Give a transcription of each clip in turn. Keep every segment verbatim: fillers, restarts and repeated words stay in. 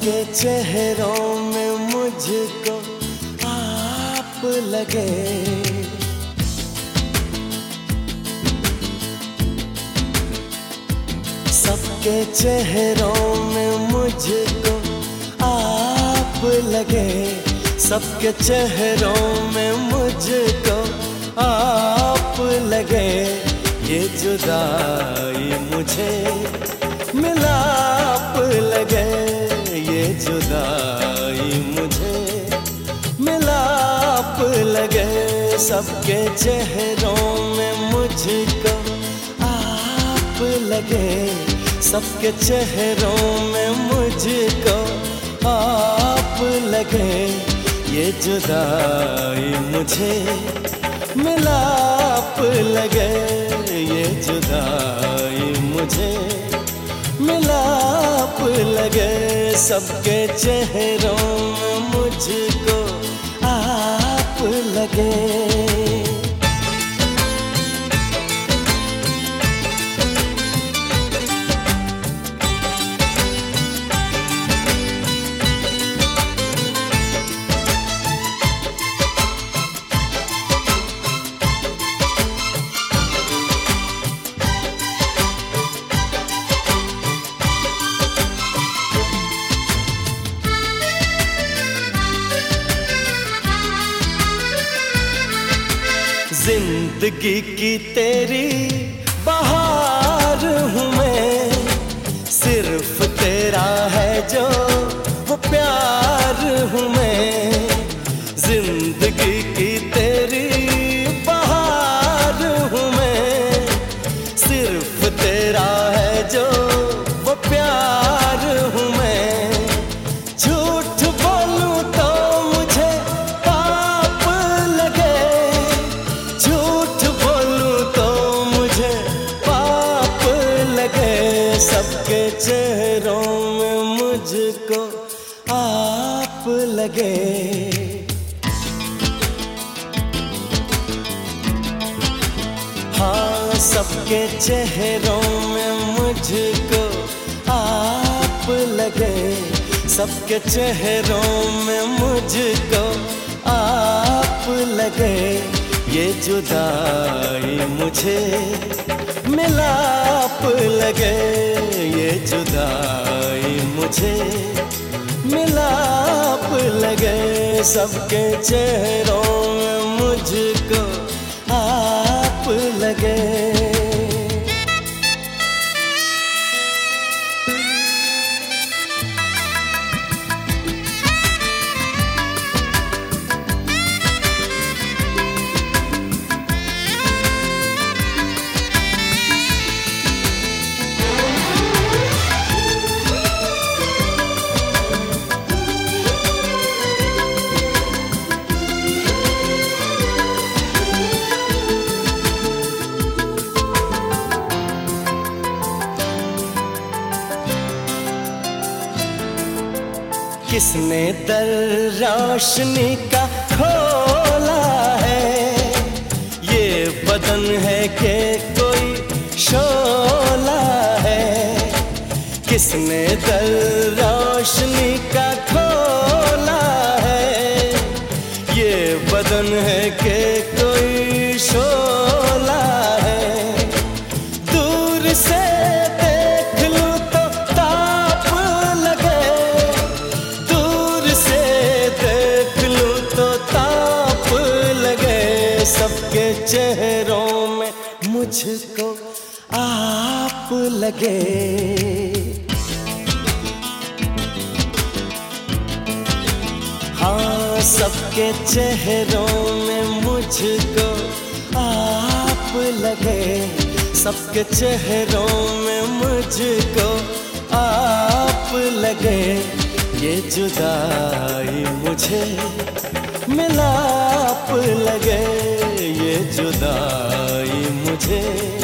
सबके चेहरों में मुझको आप लगे। सबके चेहरों में मुझको आप लगे। सबके चेहरों में मुझको आप लगे। ये जुदाई मुझे मिलाप लगे। ये जुदाई मुझे मिलाप लगे। सबके चेहरों में मुझको आप लगे। सबके चेहरों में मुझको आप लगे। ये जुदाई मुझे मिलाप लगे। ये जुदाई मुझे मिलाप लगे। सबके चेहरों में मुझको आप लगे। जिंदगी की तेरी बहार हूँ मैं। सिर्फ तेरा है जो वो प्यार हूँ मैं। जिंदगी की तेरी बहार हूँ मैं। सिर्फ तेरा है जो वो प्यार हूँ मैं। झूठ बोलूं तो मुझे पाप लगे। झूठ बोलूं तो मुझे पाप लगे। सबके चेहरों में मुझको आप लगे। हाँ, सबके चेहरों में मुझको आप लगे। सबके चेहरों में मुझको आप लगे। ये जुदाई मुझे मिलाप लगे। ये जुदाई मुझे मिलाप लगे। सबके चेहरों में मुझको आप लगे। किसने दर रोशनी का खोला है। ये बदन है कि कोई शोला है। किसने दर रोशनी का खोला है। ये बदन है कि कोई शोला है। दूर से देख लूं तो ताप लगे। दूर से देख लूं तो ताप लगे। सबके चेहरों में मुझको आप लगे। हाँ, सबके चेहरों में मुझको आप लगे। सबके चेहरों में मुझको आप लगे। ये जुदाई मुझे मिलाप लगे। ये जुदाई मुझे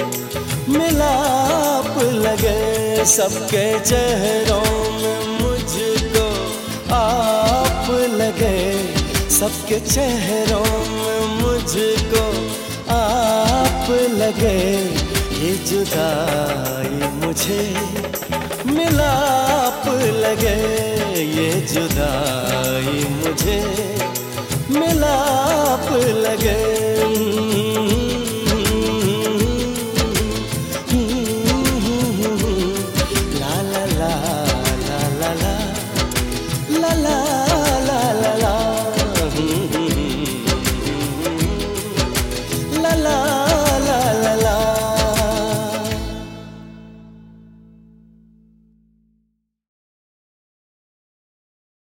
मिलाप लगे। सबके चेहरों में मुझको आप लगे। सबके चेहरों में मुझको आप लगे। ये जुदाई मुझे मिलाप मिलाप लगे, ये जुदाई मुझे मिलाप लगे।